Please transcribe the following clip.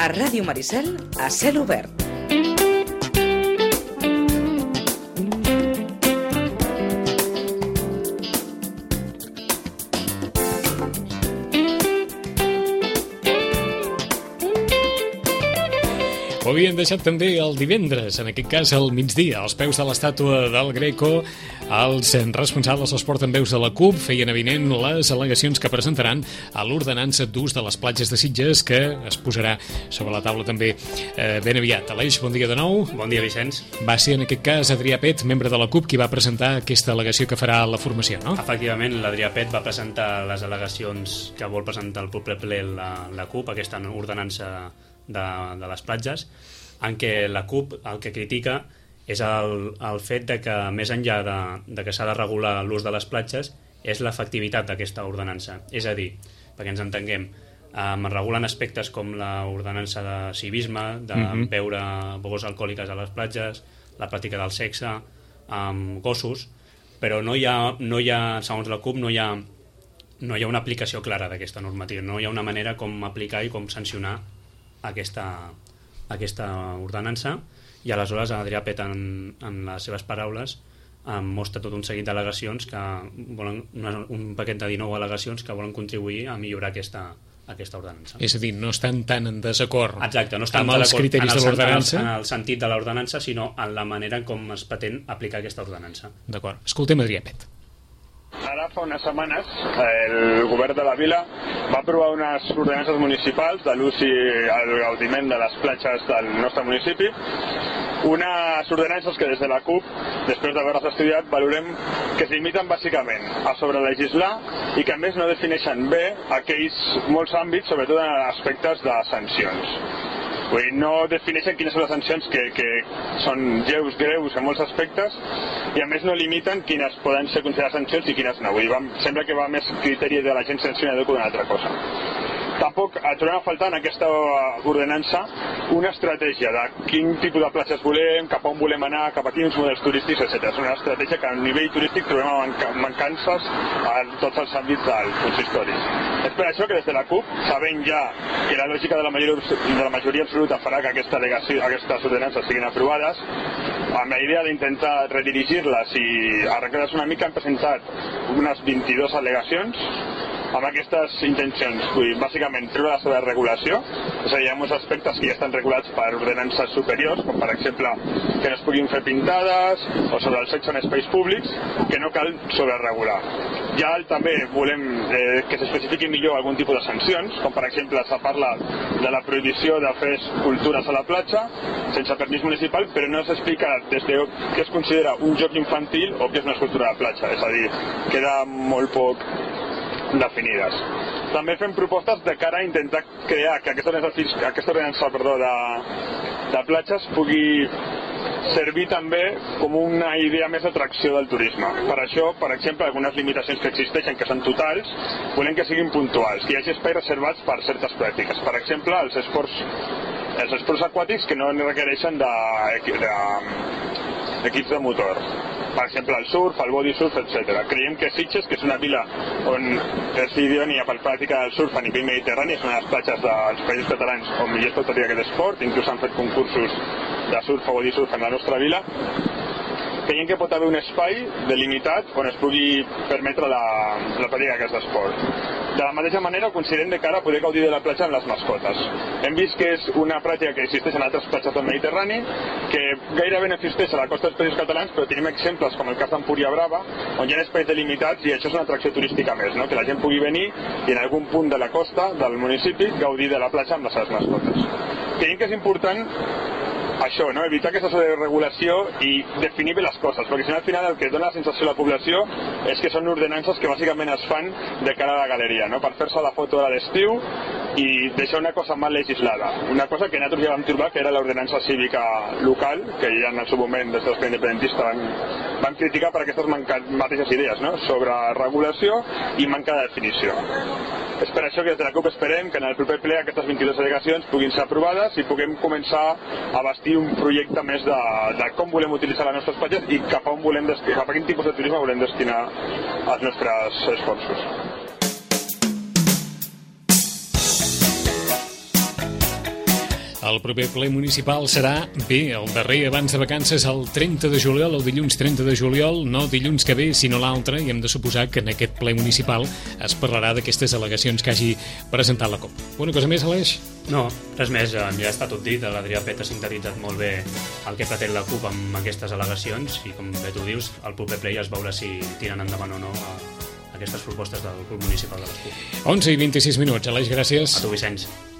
A Ràdio Maricel, a cel obert. Ho havien deixat també el divendres, en aquest cas al migdia, als peus de l'estàtua del Greco. Els responsables dels portaveus de la CUP feien avinent les al·legacions que presentaran a l'ordenança d'ús de les platges de Sitges, que es posarà sobre la taula també ben aviat. Aleix, bon dia de nou. Bon dia, Vicenç. Va ser en aquest cas Adrià Pet, membre de la CUP, qui va presentar aquesta al·legació que farà la formació, no? Efectivament, l'Adrià Pet va presentar les al·legacions que vol presentar el proper ple la CUP, aquesta ordenança de les platges, en què la CUP el que critica és el fet de que, més enllà de que s'ha de regular l'ús de les platges, és l'efectivitat d'aquesta ordenança. És a dir, perquè ens entenguem, regulen aspectes com l'ordenança de civisme, de beure begudes alcohòliques a les platges, la pràctica del sexe amb gossos, però no hi ha, segons la CUP, no hi ha una aplicació clara d'aquesta normativa, no hi ha una manera com aplicar i com sancionar aquesta ordenança, i aleshores Adrià Pet en les seves paraules mostra tot un seguit d'al·legacions que volen, un paquet de 19 al·legacions que volen contribuir a millorar aquesta ordenança. És a dir, no estan tan en desacord amb els criteris de l'ordenança, en el sentit de l'ordenança, sinó en la manera com es pretén aplicar aquesta ordenança. D'acord, escoltem Adrià Pet. Ara fa unes setmanes el govern de la vila va aprovar unes ordenances municipals de l'ús i el gaudiment de les platges del nostre municipi, unes ordenances que des de la CUP, després d'haver-les estudiat, valorem que es limiten bàsicament a sobrelegislar i que a més no defineixen bé aquells molts àmbits, sobretot en aspectes de sancions. Vull dir, no defineixen quines són les sancions que són lleus, greus en molts aspectes, i a més no limiten quines poden ser considerades sancions i quines no. Vull dir, sembla que va més criteri de l'agent sancionador que d'una altra cosa. Tampoc trobem a faltar en aquesta ordenança una estratègia de quin tipus de platges volem, cap a on volem anar, cap a quins models turístics, etc. És una estratègia que a nivell turístic trobem mancances en tots els àmbits del consistori. És per això que des de la CUP, sabent ja que la lògica de la majoria absoluta farà que aquestes ordenances siguin aprovades, amb la idea d'intentar redirigir-les i arreglar-les una mica, hem presentat unes 22 al·legacions amb aquestes intencions. Vull dir, bàsicament treure la seva regulació, és a dir, hi ha molts aspectes que ja estan regulats per ordenances superiors, com per exemple que no es puguin fer pintades o sobre el sexe en espais públics, que no cal sobreregular. Ja també volem que s'especifiqui millor algun tipus de sancions, com per exemple se parla de la prohibició de fer escultures a la platja sense permís municipal, però no s'explica des de què es considera un joc infantil o què és una escultura a la platja, és a dir, queda molt poc definides. També fem propostes de cara a intentar crear que aquesta ordenança de platges pugui servir també com una idea més d'atracció del turisme. Per això, per exemple, algunes limitacions que existeixen, que són totals, volem que siguin puntuals, que hi hagi espais reservats per certes pràctiques. Per exemple, els esports aquàtics que no requereixen d'equips de motor. Per exemple, el surf, el body surf, etc. Creiem que Sitges, que és una vila on és idònia per pràctica del surf a nivell mediterrani, és una de les platges dels països catalans on millor es pot practicar aquest esport, inclús han fet concursos de surf o body surf en la nostra vila. Creiem que pot haver un espai delimitat on es pugui permetre la pràctica d'aquest esport. De la mateixa manera ho considerem de cara a poder gaudir de la platja amb les mascotes. Hem vist que és una pràctica que existeix en altres platges del Mediterrani, que gairebé no existeix a la costa dels països catalans, però tenim exemples com el cas d'Empúria Brava, on hi ha espais delimitats i això és una atracció turística més, no? Que la gent pugui venir i en algun punt de la costa del municipi gaudir de la platja amb les seves mascotes. Creiem que és important això, no? Evitar aquesta sobreregulació i definir bé les coses, perquè si no al final el que dona la sensació a la població és que són ordenances que bàsicament es fan de cara a la galeria, no? Per fer-se la foto de l'estiu i deixar una cosa mal legislada, una cosa que nosaltres ja vam trobar que era l'ordenança cívica local, que ja en el seu moment des de l'espai independentista van criticar per aquestes mateixes idees, no? Sobre regulació i manca de definició. És per això que des de la CUP esperem que en el proper ple aquestes 22 delegacions puguin ser aprovades i puguem començar a bastir un projecte més de com volem utilitzar les nostres platges i cap a quin tipus de turisme volem destinar els nostres esforços. El proper ple municipal serà, bé, el darrer abans de vacances, el 30 de juliol, el dilluns 30 de juliol, no dilluns que ve, sinó l'altre, i hem de suposar que en aquest ple municipal es parlarà d'aquestes al·legacions que hagi presentat la CUP. Una cosa més, Aleix? No, res més, ja està tot dit. L'Adrià Pet ha sintetitzat molt bé el que pretén la CUP amb aquestes al·legacions i, com bé tu dius, el proper ple ja es veurà si tiren endavant o no aquestes propostes del grup municipal de la CUP. 11 i 26 minuts. Aleix, gràcies. A tu, Vicenç.